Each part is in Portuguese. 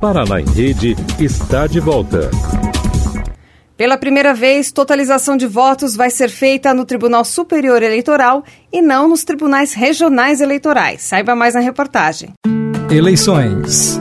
Paraná em Rede está de volta. Pela primeira vez, totalização de votos vai ser feita no Tribunal Superior Eleitoral e não nos tribunais regionais eleitorais. Saiba mais na reportagem. Eleições.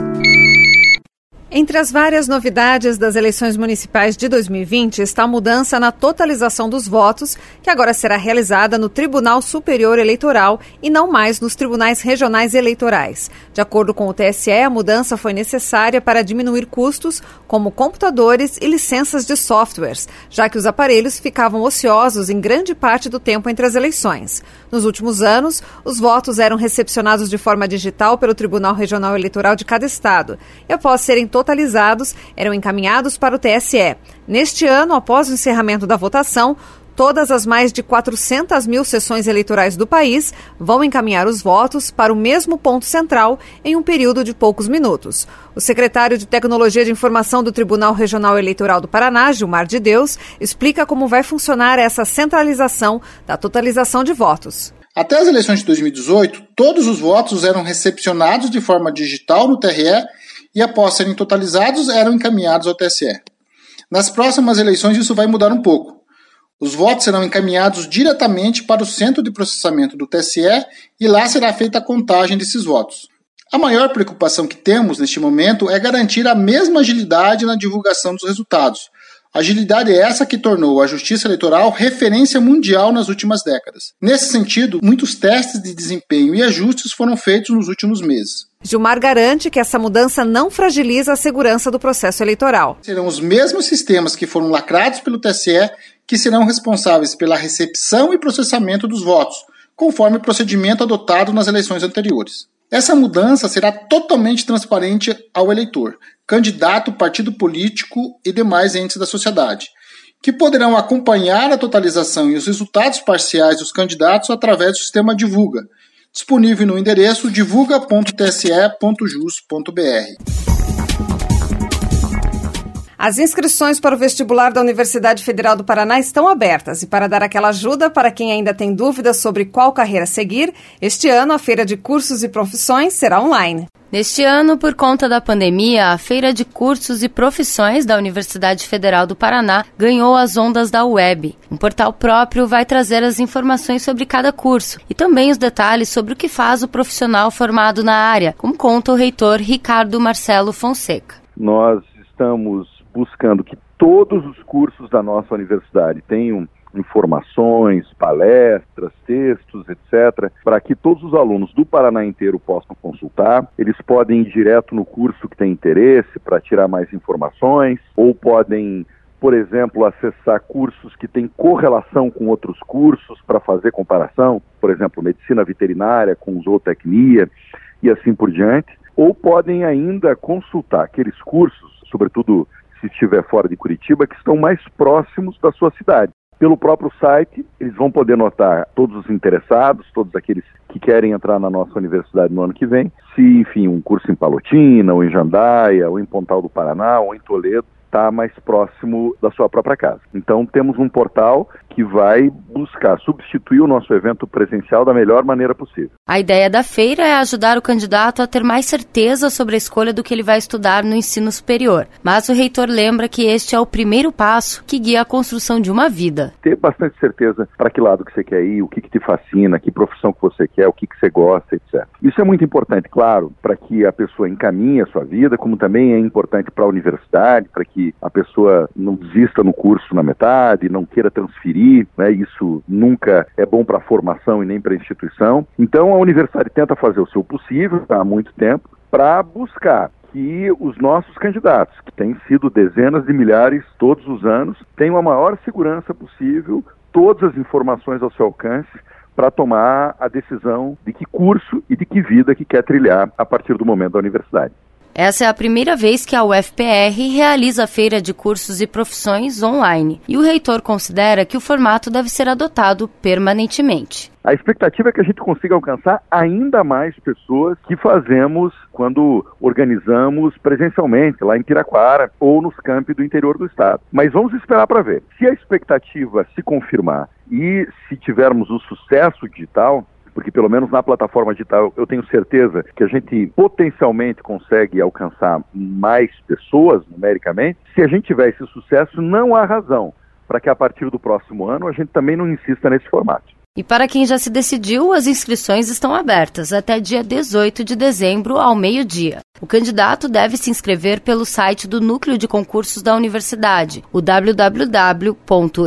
Entre as várias novidades das eleições municipais de 2020 está a mudança na totalização dos votos, que agora será realizada no Tribunal Superior Eleitoral e não mais nos tribunais regionais eleitorais. De acordo com o TSE, a mudança foi necessária para diminuir custos, como computadores e licenças de softwares, já que os aparelhos ficavam ociosos em grande parte do tempo entre as eleições. Nos últimos anos, os votos eram recepcionados de forma digital pelo Tribunal Regional Eleitoral de cada estado e, após serem totalizados, eram encaminhados para o TSE. Neste ano, após o encerramento da votação, todas as mais de 400 mil sessões eleitorais do país vão encaminhar os votos para o mesmo ponto central em um período de poucos minutos. O secretário de Tecnologia de Informação do Tribunal Regional Eleitoral do Paraná, Gilmar de Deus, explica como vai funcionar essa centralização da totalização de votos. Até as eleições de 2018, todos os votos eram recepcionados de forma digital no TRE e, após serem totalizados, eram encaminhados ao TSE. Nas próximas eleições, isso vai mudar um pouco. Os votos serão encaminhados diretamente para o Centro de Processamento do TSE e lá será feita a contagem desses votos. A maior preocupação que temos neste momento é garantir a mesma agilidade na divulgação dos resultados. Agilidade é essa que tornou a Justiça Eleitoral referência mundial nas últimas décadas. Nesse sentido, muitos testes de desempenho e ajustes foram feitos nos últimos meses. Gilmar garante que essa mudança não fragiliza a segurança do processo eleitoral. Serão os mesmos sistemas que foram lacrados pelo TSE que serão responsáveis pela recepção e processamento dos votos, conforme o procedimento adotado nas eleições anteriores. Essa mudança será totalmente transparente ao eleitor, candidato, partido político e demais entes da sociedade, que poderão acompanhar a totalização e os resultados parciais dos candidatos através do sistema Divulga, disponível no endereço divulga.tse.jus.br. As inscrições para o vestibular da Universidade Federal do Paraná estão abertas e, para dar aquela ajuda para quem ainda tem dúvidas sobre qual carreira seguir, este ano a Feira de Cursos e Profissões será online. Neste ano, por conta da pandemia, a Feira de Cursos e Profissões da Universidade Federal do Paraná ganhou as ondas da web. Um portal próprio vai trazer as informações sobre cada curso e também os detalhes sobre o que faz o profissional formado na área, como conta o reitor Ricardo Marcelo Fonseca. Nós estamos buscando que todos os cursos da nossa universidade tenham informações, palestras, textos, etc., para que todos os alunos do Paraná inteiro possam consultar. Eles podem ir direto no curso que tem interesse para tirar mais informações, ou podem, por exemplo, acessar cursos que têm correlação com outros cursos para fazer comparação, por exemplo, medicina veterinária com zootecnia e assim por diante, ou podem ainda consultar aqueles cursos, sobretudo se estiver fora de Curitiba, que estão mais próximos da sua cidade. Pelo próprio site, eles vão poder notar todos os interessados, todos aqueles que querem entrar na nossa universidade no ano que vem, se, enfim, um curso em Palotina, ou em Jandaia, ou em Pontal do Paraná, ou em Toledo, está mais próximo da sua própria casa. Então, temos um portal que vai buscar substituir o nosso evento presencial da melhor maneira possível. A ideia da feira é ajudar o candidato a ter mais certeza sobre a escolha do que ele vai estudar no ensino superior. Mas o reitor lembra que este é o primeiro passo que guia a construção de uma vida. Ter bastante certeza para que lado que você quer ir, o que te fascina, que profissão que você quer, o que você gosta, etc. Isso é muito importante, claro, para que a pessoa encaminhe a sua vida, como também é importante para a universidade, para que a pessoa não desista no curso na metade, não queira transferir, né? Isso nunca é bom para a formação e nem para a instituição. Então a universidade tenta fazer o seu possível há muito tempo para buscar que os nossos candidatos, que têm sido dezenas de milhares todos os anos, tenham a maior segurança possível, todas as informações ao seu alcance, para tomar a decisão de que curso e de que vida que quer trilhar a partir do momento da universidade. Essa é a primeira vez que a UFPR realiza a Feira de Cursos e Profissões online, e o reitor considera que o formato deve ser adotado permanentemente. A expectativa é que a gente consiga alcançar ainda mais pessoas que fazemos quando organizamos presencialmente, lá em Piraquara ou nos campi do interior do estado. Mas vamos esperar para ver. Se a expectativa se confirmar e se tivermos o sucesso digital, porque pelo menos na plataforma digital eu tenho certeza que a gente potencialmente consegue alcançar mais pessoas numericamente. Se a gente tiver esse sucesso, não há razão para que a partir do próximo ano a gente também não insista nesse formato. E para quem já se decidiu, as inscrições estão abertas até dia 18 de dezembro, ao meio-dia. O candidato deve se inscrever pelo site do Núcleo de Concursos da Universidade, o www.nc.ufpr.br.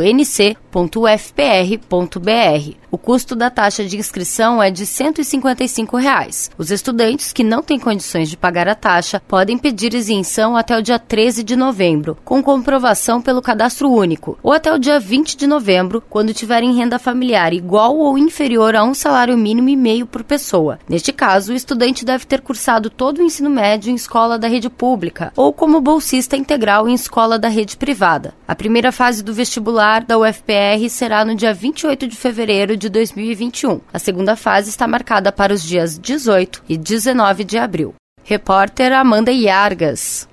O custo da taxa de inscrição é de R$ 155. Os estudantes que não têm condições de pagar a taxa podem pedir isenção até o dia 13 de novembro, com comprovação pelo cadastro único, ou até o dia 20 de novembro, quando tiverem renda familiar igual ou inferior a um salário mínimo e meio por pessoa. Neste caso, o estudante deve ter cursado todo o ensino médio em escola da rede pública ou como bolsista integral em escola da rede privada. A primeira fase do vestibular da UFPR será no dia 28 de fevereiro de 2021. A segunda fase está marcada para os dias 18 e 19 de abril. Repórter Amanda Iargas.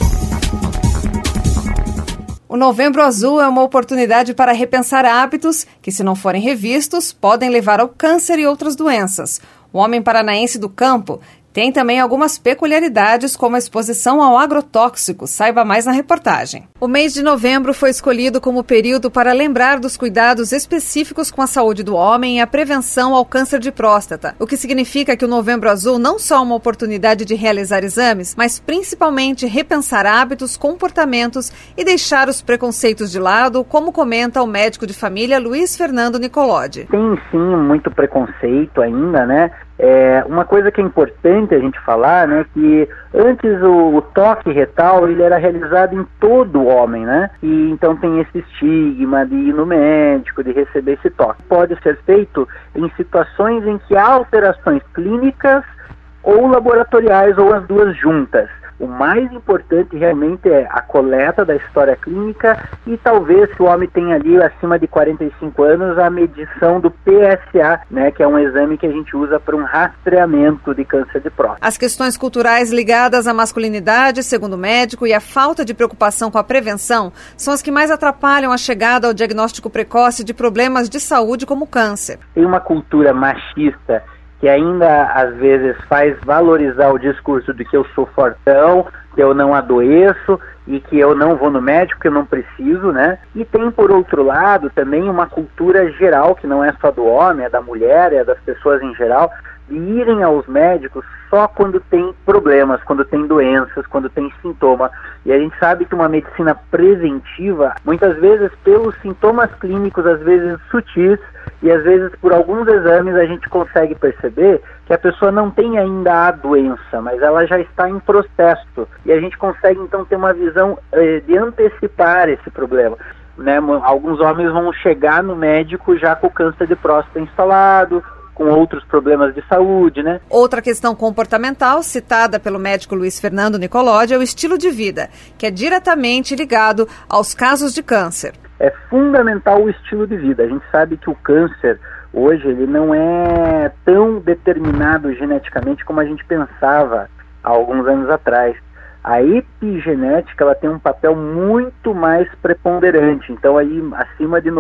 O Novembro Azul é uma oportunidade para repensar hábitos que, se não forem revistos, podem levar ao câncer e outras doenças. O homem paranaense do campo tem também algumas peculiaridades, como a exposição ao agrotóxico. Saiba mais na reportagem. O mês de novembro foi escolhido como período para lembrar dos cuidados específicos com a saúde do homem e a prevenção ao câncer de próstata, o que significa que o Novembro Azul não só é uma oportunidade de realizar exames, mas principalmente repensar hábitos, comportamentos e deixar os preconceitos de lado, como comenta o médico de família Luiz Fernando Nicolodi. Tem sim muito preconceito ainda, né? Uma coisa que é importante a gente falar, né, que antes o toque retal ele era realizado em todo o homem, né? E então tem esse estigma de ir no médico, de receber esse toque. Pode ser feito em situações em que há alterações clínicas ou laboratoriais ou as duas juntas. O mais importante realmente é a coleta da história clínica e talvez, se o homem tem ali acima de 45 anos, a medição do PSA, né, que é um exame que a gente usa para um rastreamento de câncer de próstata. As questões culturais ligadas à masculinidade, segundo o médico, e a falta de preocupação com a prevenção são as que mais atrapalham a chegada ao diagnóstico precoce de problemas de saúde como câncer. Tem uma cultura machista que ainda às vezes faz valorizar o discurso de que eu sou fortão, que eu não adoeço e que eu não vou no médico, que eu não preciso, né? E tem, por outro lado, também uma cultura geral, que não é só do homem, é da mulher, é das pessoas em geral, de irem aos médicos só quando tem problemas, quando tem doenças, quando tem sintoma. E a gente sabe que uma medicina preventiva, muitas vezes pelos sintomas clínicos, às vezes sutis, e às vezes por alguns exames a gente consegue perceber que a pessoa não tem ainda a doença, mas ela já está em processo. E a gente consegue então ter uma visão de antecipar esse problema. Né? Alguns homens vão chegar no médico já com o câncer de próstata instalado, com outros problemas de saúde, né? Outra questão comportamental, citada pelo médico Luiz Fernando Nicolodi, é o estilo de vida, que é diretamente ligado aos casos de câncer. É fundamental o estilo de vida. A gente sabe que o câncer, hoje, ele não é tão determinado geneticamente como a gente pensava há alguns anos atrás. A epigenética, ela tem um papel muito mais preponderante, então aí acima de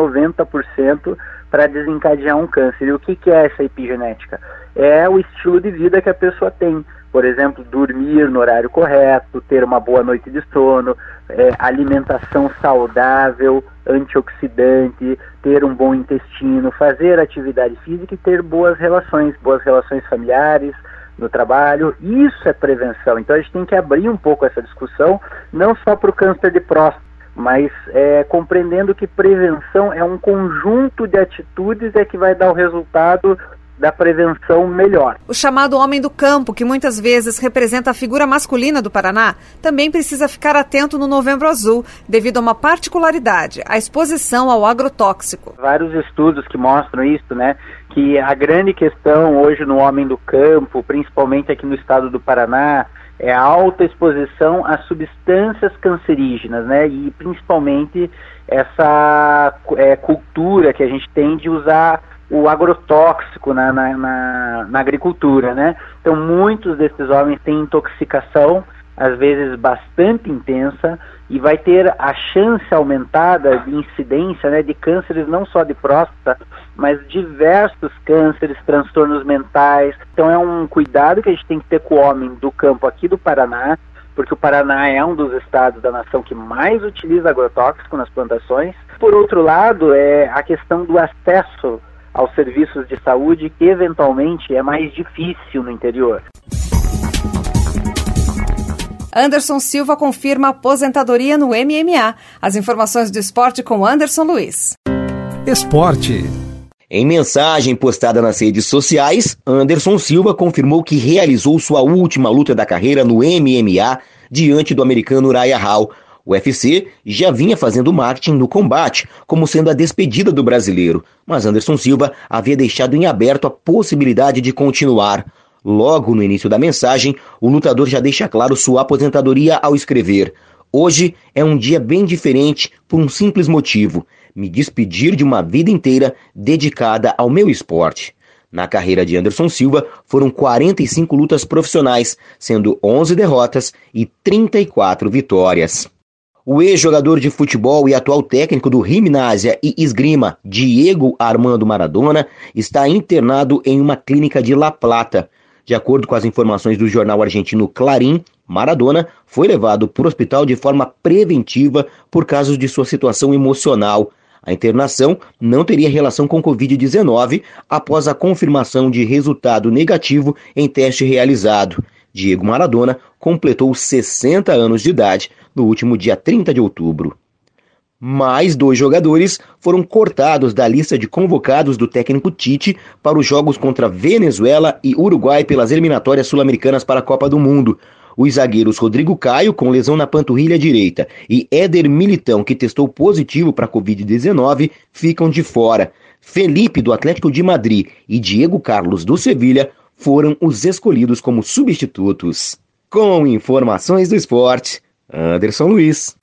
90% para desencadear um câncer. E o que é essa epigenética? É o estilo de vida que a pessoa tem. Por exemplo, dormir no horário correto, ter uma boa noite de sono, alimentação saudável, antioxidante, ter um bom intestino, fazer atividade física e ter boas relações familiares, no trabalho. Isso é prevenção. Então a gente tem que abrir um pouco essa discussão, não só para o câncer de próstata, mas compreendendo que prevenção é um conjunto de atitudes que vai dar o resultado da prevenção melhor. O chamado homem do campo, que muitas vezes representa a figura masculina do Paraná, também precisa ficar atento no Novembro Azul, devido a uma particularidade, a exposição ao agrotóxico. Vários estudos que mostram isso, né? Que a grande questão hoje no homem do campo, principalmente aqui no estado do Paraná, é a alta exposição a substâncias cancerígenas, né? E principalmente essa cultura que a gente tem de usar o agrotóxico na agricultura, né? Então muitos desses homens têm intoxicação às vezes bastante intensa, e vai ter a chance aumentada de incidência, né, de cânceres não só de próstata, mas diversos cânceres, transtornos mentais. Então é um cuidado que a gente tem que ter com o homem do campo aqui do Paraná, porque o Paraná é um dos estados da nação que mais utiliza agrotóxico nas plantações. Por outro lado, é a questão do acesso aos serviços de saúde, que eventualmente é mais difícil no interior. Anderson Silva confirma aposentadoria no MMA. As informações do esporte com Anderson Luiz. Esporte. Em mensagem postada nas redes sociais, Anderson Silva confirmou que realizou sua última luta da carreira no MMA diante do americano Uriah Hall. O UFC já vinha fazendo marketing do combate, como sendo a despedida do brasileiro, mas Anderson Silva havia deixado em aberto a possibilidade de continuar. Logo no início da mensagem, o lutador já deixa claro sua aposentadoria ao escrever: "Hoje é um dia bem diferente por um simples motivo: me despedir de uma vida inteira dedicada ao meu esporte." Na carreira de Anderson Silva, foram 45 lutas profissionais, sendo 11 derrotas e 34 vitórias. O ex-jogador de futebol e atual técnico do Gimnasia e Esgrima, Diego Armando Maradona, está internado em uma clínica de La Plata. De acordo com as informações do jornal argentino Clarín, Maradona foi levado para o hospital de forma preventiva por causa de sua situação emocional. A internação não teria relação com Covid-19 após a confirmação de resultado negativo em teste realizado. Diego Maradona completou 60 anos de idade no último dia 30 de outubro. Mais 2 jogadores foram cortados da lista de convocados do técnico Tite para os jogos contra Venezuela e Uruguai pelas eliminatórias sul-americanas para a Copa do Mundo. Os zagueiros Rodrigo Caio, com lesão na panturrilha direita, e Éder Militão, que testou positivo para a Covid-19, ficam de fora. Felipe, do Atlético de Madrid, e Diego Carlos, do Sevilha, foram os escolhidos como substitutos. Com informações do esporte, Anderson Luiz.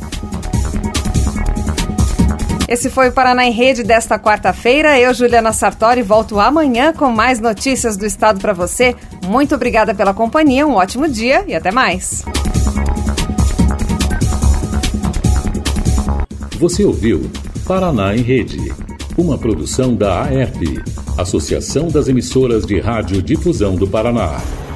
Esse foi o Paraná em Rede desta quarta-feira. Eu, Juliana Sartori, volto amanhã com mais notícias do estado para você. Muito obrigada pela companhia, um ótimo dia e até mais. Você ouviu Paraná em Rede, uma produção da AERP, Associação das Emissoras de Rádio Difusão do Paraná.